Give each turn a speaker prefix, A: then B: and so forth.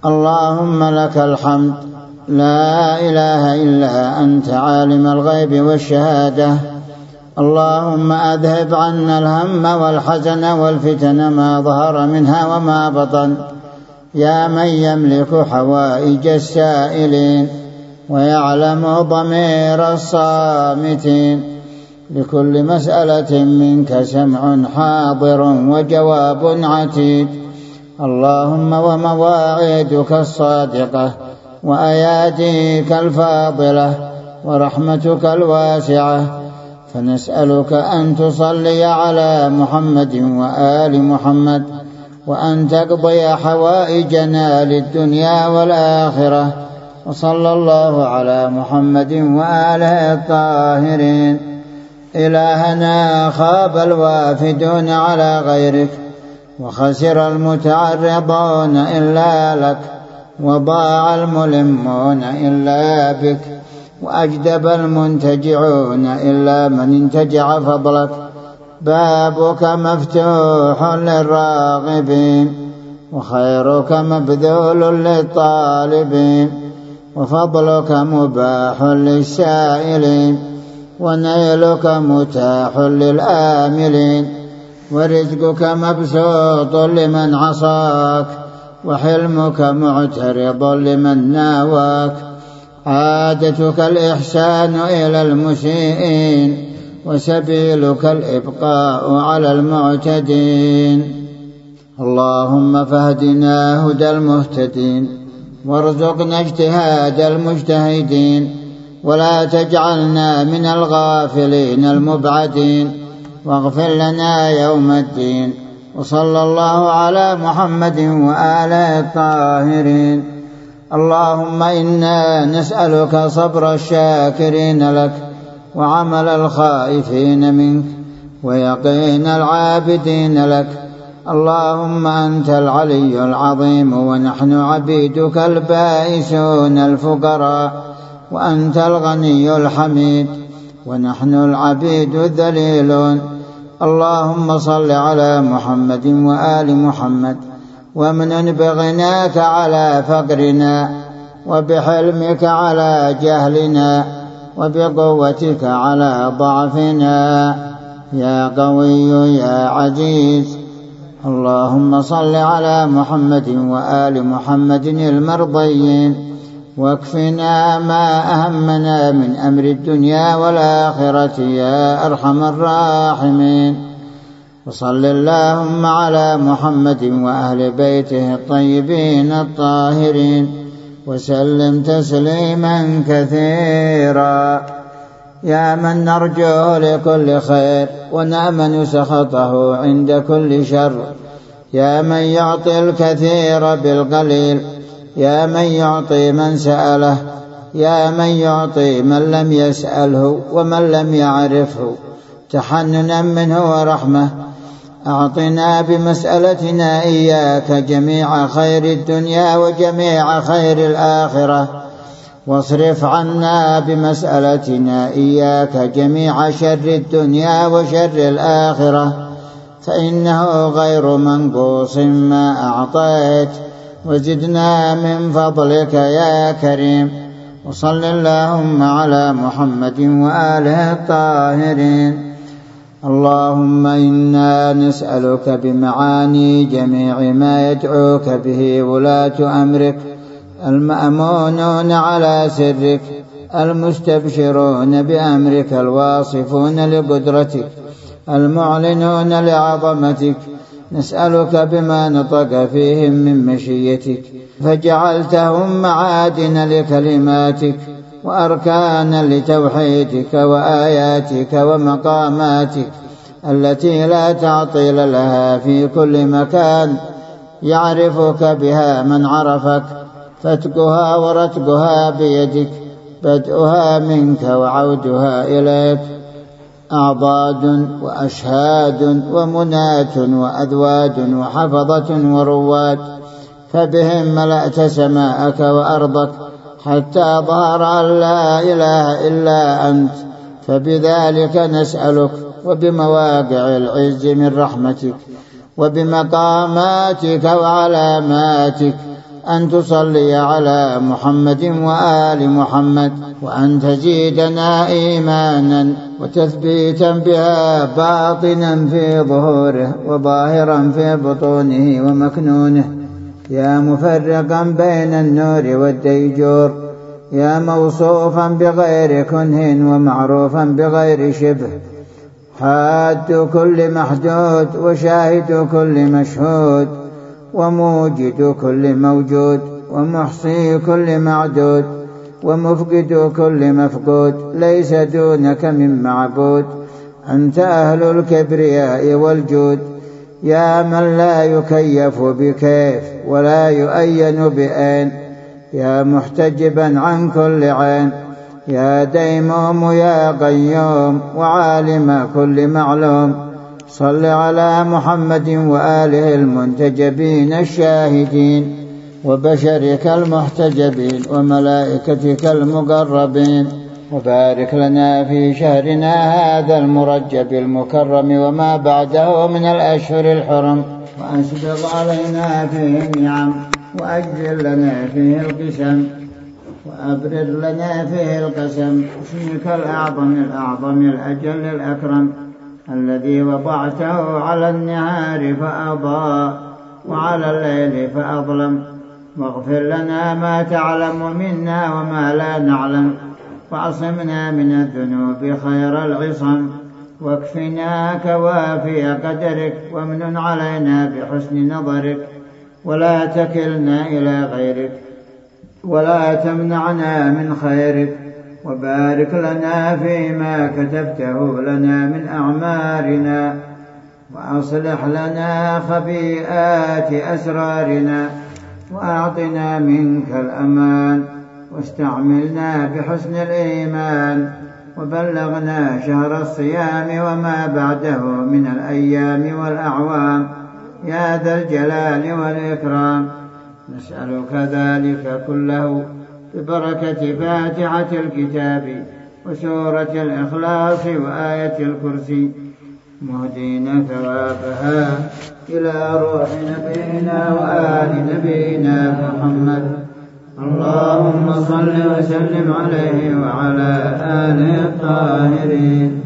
A: اللهم لك الحمد لا إله إلا أنت عالم الغيب والشهادة. اللهم أذهب عنا الهم والحزن والفتن ما ظهر منها وما بطن، يا من يملك حوائج السائلين ويعلم ضمير الصامتين. لكل مسألة منك سمع حاضر وجواب عتيد. اللهم ومواعيدك الصادقة وأياديك الفاضلة ورحمتك الواسعة، فنسألك أن تصلي على محمد وآل محمد، وأن تقضي حوائجنا للدنيا والآخرة. وصلى الله على محمد وآله الطاهرين. إلهنا خاب الوافدون على غيرك، وخسر المتعرضون إلا لك، وضاع الملمون إلا بك، وأجدب المنتجعون إلا من انتجع فضلك. بابك مفتوح للراغبين، وخيرك مبذول للطالبين، وفضلك مباح للسائلين، ونيلك متاح للآملين، ورزقك مبسوط لمن عصاك، وحلمك معترض لمن ناواك. عادتك الإحسان إلى المسيئين، وسبيلك الإبقاء على المعتدين. اللهم فاهدنا هدى المهتدين، وارزقنا اجتهاد المجتهدين، ولا تجعلنا من الغافلين المبعدين، واغفر لنا يوم الدين. وصلى الله على محمد وآله الطاهرين. اللهم إنا نسألك صبر الشاكرين لك، وعمل الخائفين منك، ويقين العابدين لك. اللهم أنت العلي العظيم، ونحن عبيدك البائسون الفقراء، وأنت الغني الحميد، ونحن العبيد الذليلون. اللهم صل على محمد وآل محمد، وامنن بغناك على فقرنا، وبحلمك على جهلنا، وبقوتك على ضعفنا، يا قوي يا عزيز. اللهم صل على محمد وآل محمد المرضيين، واكفنا ما أهمنا من أمر الدنيا والآخرة يا أرحم الراحمين. وصل اللهم على محمد وأهل بيته الطيبين الطاهرين، وسلم تسليما كثيرا. يا من نرجو لكل خير، ونأمن سخطه عند كل شر. يا من يعطي الكثير بالقليل، يا من يعطي من سأله، يا من يعطي من لم يسأله ومن لم يعرفه، تحننا منه ورحمة. أعطنا بمسألتنا إياك جميع خير الدنيا وجميع خير الآخرة، واصرف عنا بمسألتنا إياك جميع شر الدنيا وشر الآخرة، فإنه غير منقوص ما أعطيت، وزدنا من فضلك يا كريم. وصل اللهم على محمد وآله الطاهرين. اللهم إنا نسألك بمعاني جميع ما يدعوك به ولاة أمرك، المأمونون على سرك، المستبشرون بأمرك، الواصفون لقدرتك، المعلنون لعظمتك. نسألك بما نطق فيهم من مشيتك، فجعلتهم معادن لكلماتك، وأركانا لتوحيدك، وآياتك ومقاماتك التي لا تعطيل لها في كل مكان، يعرفك بها من عرفك، فتقها ورتقها بيدك، بدءها منك وعودها إليك. أعضاد وأشهاد ومنات وأذواد وحفظة ورواد، فبهم ملأت سماءك وأرضك حتى ظهر أن لا إله إلا أنت. فبذلك نسألك، وبمواقع العز من رحمتك، وبمقاماتك وعلاماتك، أن تصلي على محمد وآل محمد، وأن تزيدنا إيمانا وتثبيتا بها باطنا في ظهوره وظاهرا في بطونه ومكنونه، يا مفرقا بين النور والديجور، يا موصوفا بغير كنه ومعروفا بغير شبه، حاد كل محدود وشاهد كل مشهود وموجد كل موجود ومحصي كل معدود ومفقد كل مفقود، ليس دونك من معبود، أنت أهل الكبرياء والجود، يا من لا يكيف بكيف ولا يؤين بأين، يا محتجبا عن كل عين، يا ديموم يا قيوم وعالم كل معلوم، صل على محمد وآله المنتجبين الشاهدين وبشرك المحتجبين وملائكتك المقربين، وبارك لنا في شهرنا هذا المرجب المكرم وما بعده من الأشهر الحرم، وأسبغ علينا فيه النعم، وأجل لنا فيه القسم، وأبرر لنا فيه القسم، اسمك الأعظم الأجل الأكرم الذي وضعته على النهار فأضاء وعلى الليل فأظلم، واغفر لنا ما تعلم منا وما لا نعلم، وعصمنا من الذنوب خير العصم، واكفنا كوافي قدرك، وامنن علينا بحسن نظرك، ولا تكلنا إلى غيرك ولا تمنعنا من خيرك، وبارك لنا فيما كتبته لنا من أعمارنا، وأصلح لنا خبيئات أسرارنا، وأعطنا منك الأمان، واستعملنا بحسن الإيمان، وبلغنا شهر الصيام وما بعده من الأيام والأعوام، يا ذا الجلال والإكرام. نسألك ذلك كله ببركة فاتحة الكتاب وسورة الإخلاص وآية الكرسي، مهدين ثوابها إلى روح نبينا وآل نبينا محمد. اللهم صل وسلم عليه وعلى آله الطاهرين.